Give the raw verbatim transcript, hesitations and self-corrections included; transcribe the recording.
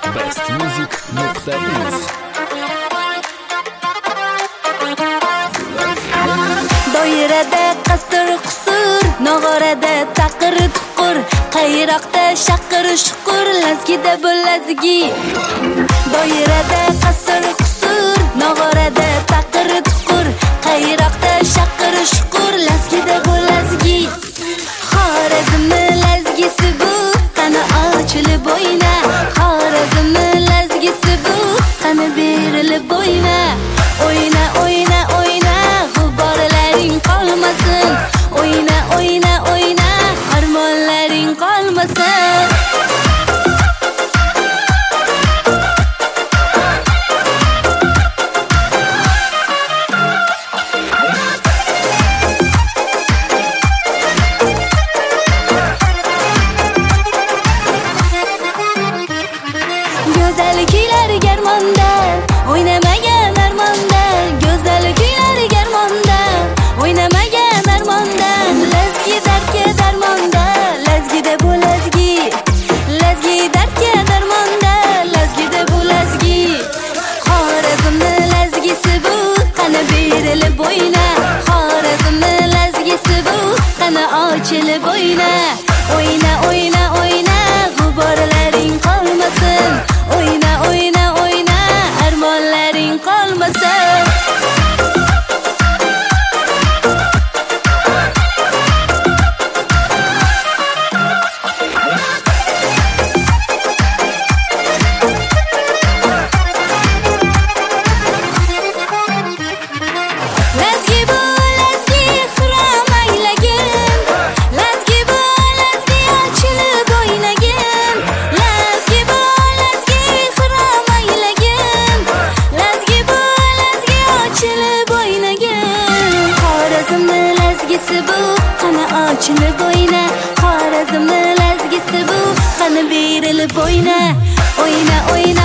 best music nuqta uz. Doirada qasr qusur, nog'orada taqir tuqur, qayroqda shaqir shuqur, lazgida bo'lazgi. Doirada qasr qusur, nog'orada taqir tuqur, qayroqda shaqir shuqur, lazgida bo'lazgi. Xorazmni lazgisi bu, qani ochilib o'yna. Xorazmni lazgisi bu, qani berilib o'yna. O'yna, o'yna, o'yna, g'uborlaring qolmasin. O'yna, o'yna, o'yna, armonlaring qolmasin. Go'zal kuylar garmonda, o'ynamagan armonda. Go'zal kuylar garmonda, o'ynamagan armonda. Lazgi dardga darmonda, lazgida bo'lazgi. Lazgi dardga darmonda, lazgida bo'lazgi. Xorazmni lazgisi bu, qani berilib o'yna. Xorazmni lazgisi bu, qani ochilib o'yna. O'yna, o'yna, o'yna, g'uborlaring qolmasin. O'yna, o'yna, o'yna, armonlaring qolmasin. Lazgi bu, lazgi xirom aylagin. Lazgi bu, lazgi ochilib o'ynagin. Lazgi bu, lazgi xirom aylagin. Lazgi bu, lazgi ochilib o'ynagin. Xorazmni lazgisi bu, qani ochilib o'yna. Xorazmni lazgisi bu, qani berilib o'yna. O'yna, o'yna,